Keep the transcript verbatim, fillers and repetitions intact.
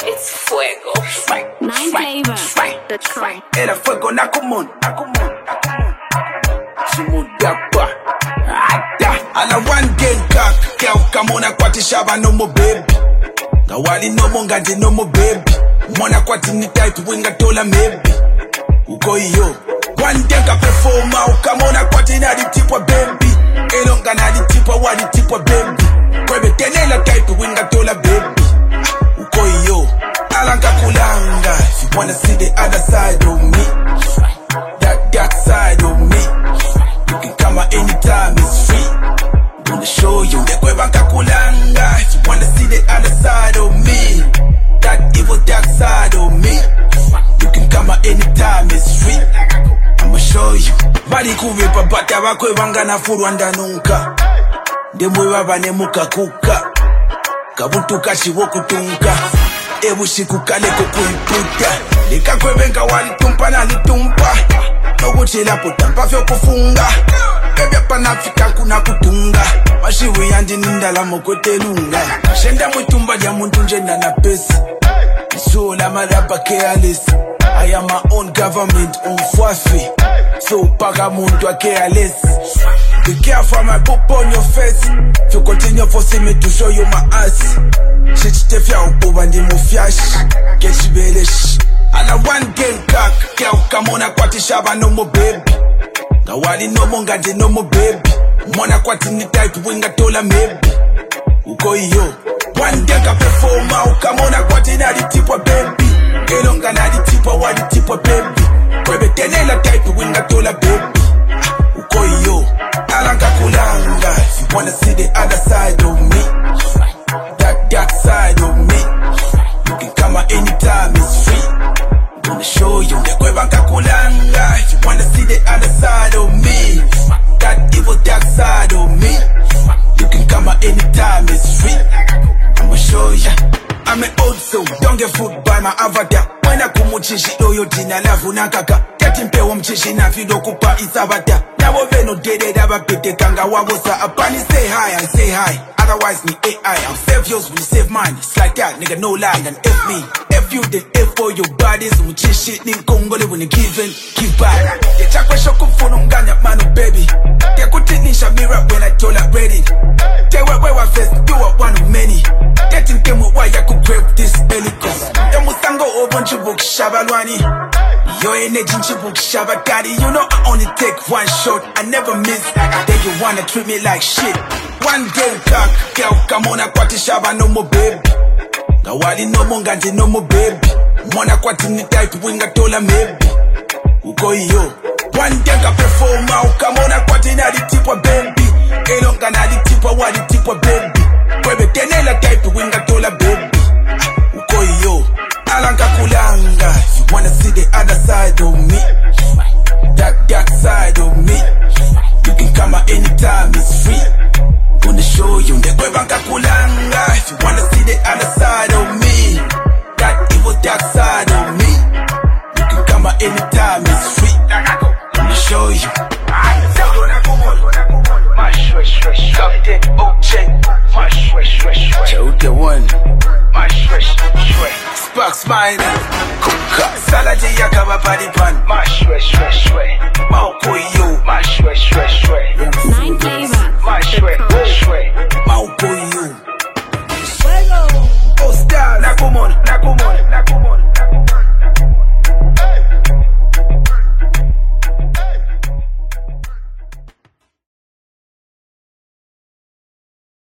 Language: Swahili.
It's fuego. nine flavor dot com. Era fuego nakumon, nakumon, nakumon. Sumudapa. Ala one game cock, girl, come on, akwati shaba no more baby. Gawali no more ngandi no more baby. Mona kwati ni tight winga tola maybe. Uko iyo. One day ka performa, come on, akwati na di tipwa baby. Elonga na di tipwa wadi tipwa baby. Kwebe tenela tight winga tola baby. Uko iyo. Alanka kulanga. If you wanna see the other side of me, that dark side of me, you can come at any time, it's free. Gonna show you the Kwebanka Kulanga. If you wanna see the other side of me, that evil dark side of me, you can come at any time, it's free. I'ma show you. Bali kuvipa bata bakwebanga na furwanda nunka. Demwe baba ne muka kuka. Kabutu kashi wokutunka. Ebu shiku kale kukuiputa. Lika kwebenga wali tumpa na litumpa. Noguchila putampa fyo kufunga. Bebe panafika kuna kutunga. Mashiwi yandi nindala mokotelunga. Shenda mwitumba ya muntu njenda na pesi. Sola marapa careless. I am my own government on Fwafi. So paka muntu a careless. Be careful my poop on your face. If you continue forcing me to show you my ass, shit fya upoba ndi mufyash. Get shibelesh. And I one game cock. Girl, come on, akwati shaba no more baby. Gawali no more ngandi no more baby. Mona kwati ni tight winga tola maybe. Uko iyo. One day ka performa, come on, akwati na di tipwa baby. Elonga na di tipwa wadi tipwa baby. Kwebe tenela tight winga tola baby. Uko iyo. Alanka kulanga. If you wanna see the other side of me, that dark side of me, you can come at any time, it's free. Gonna show you the Kwebanka Kulanga. If you wanna see the other side of me, that evil dark side of me, you can come at any time, it's free. I'ma show ya. I'm an old soul, don't get fooled by my avatar. When I come chishi oyo tina lavu nakaka. Getting pay wom chishi na fido kupa isabata. Now we no dede daba pete kanga wabosa. Apani say hi, I say hi. Otherwise me A I, I'll save yours when you save mine. It's like that, nigga, no lie, then F me. F you, then F for your bodies. Uchi shit, ning Congole when you give in, give back. The chakwe shoku funu nganya manu baby. They could take nisha mirror when I told her ready. They were where I first do what one of many. Getting them why I could grab this helicopter. The musango open chibuk shabalwani. Yo energy chibuk shabatari. You know I only take one shot, I never miss. Then you wanna treat me like shit. One game cock, girl, come on, akwati shaba no more baby. Gawali no more ngandi no more baby. Mona kwati ni tight winga tola maybe. Uko iyo. One day ka performa, come on, akwati na di tipwa baby. Elonga na di tipwa wadi tipwa baby. Kwebe tenela tight winga tola baby. Uko iyo. Alanka kulanga. If you wanna see the other side of me, that dark side of me, you can come at any time, it's free. Gonna show you the Kwebanka Kulanga. If you wanna see the other side of me, that evil dark side of me, you can come at any time, it's free. Gonna show you. Chauke one. Spark Spider. Saladi yakaba padipan. Mauko you.